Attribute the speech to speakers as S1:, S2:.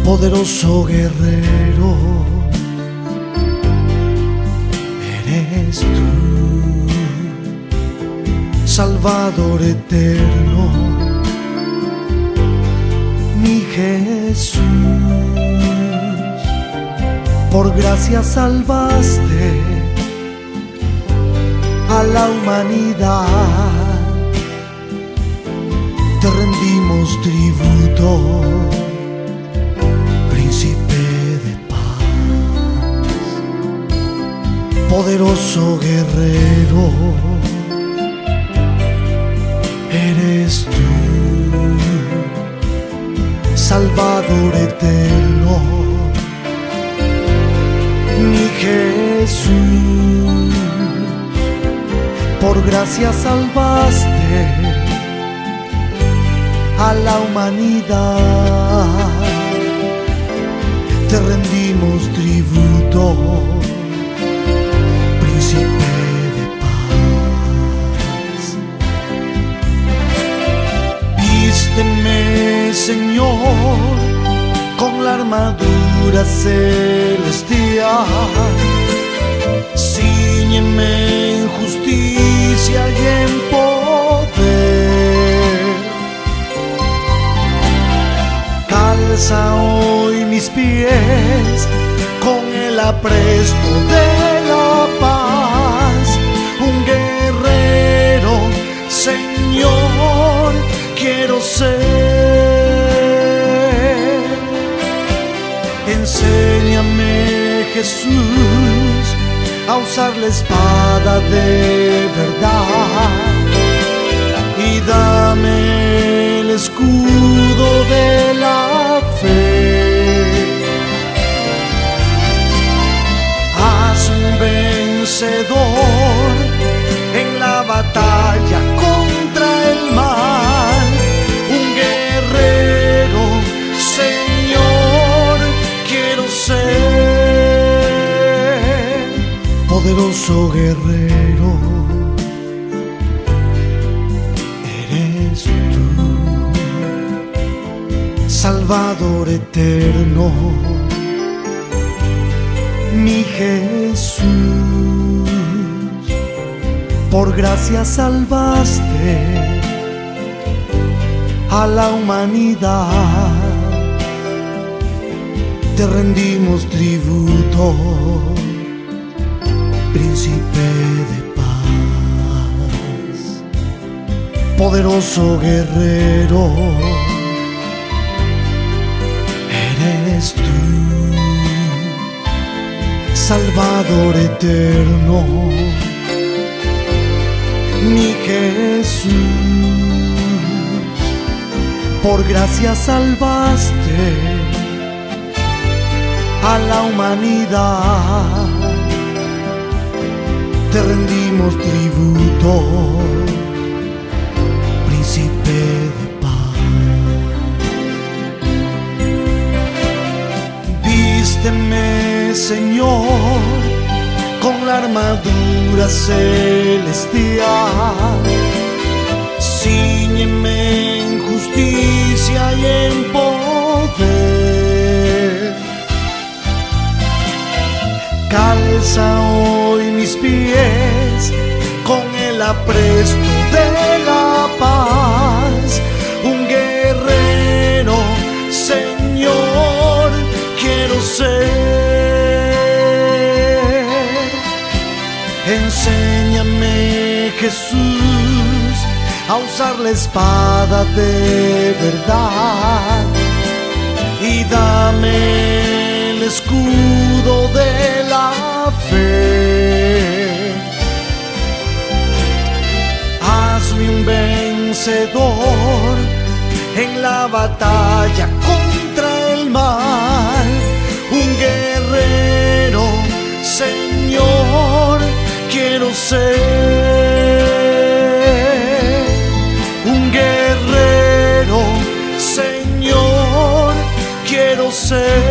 S1: poderoso guerrero, eres tú, Salvador eterno, mi Jesús. Por gracia salvaste a la humanidad, te rendimos tributo, príncipe de paz, poderoso guerrero, eres tú, Salvador eterno, mi Jesús. Por gracia salvaste a la humanidad, te rendimos tributo, príncipe de paz. Vísteme, Señor, con la armadura celestial, cíñeme en justicia y en poder. Calza hoy mis pies con el apresto de la paz. Un guerrero, Señor, quiero ser. Enséñame, Jesús, a usar la espada de verdad y dame el escudo de la fe. Hazme un vencedor en la batalla contra el mal. Un guerrero, Señor, quiero ser. Poderoso guerrero, eres tú, Salvador eterno, mi Jesús. Por gracia salvaste a la humanidad, te rendimos tributo, príncipe de paz, poderoso guerrero, eres tú, Salvador eterno, mi Jesús. Por gracia salvaste a la humanidad, te rendimos tributo, príncipe de paz. Vísteme, Señor, con la armadura celestial, cíñeme en justicia y en poder. Calza hoy mis pies con el apresto de la paz. Un guerrero, Señor, quiero ser. Enséñame, Jesús, a usar la espada de verdad y dame el escudo de la fe. Hazme un vencedor en la batalla contra el mal. Un guerrero, Señor, quiero ser. Un guerrero, Señor, quiero ser.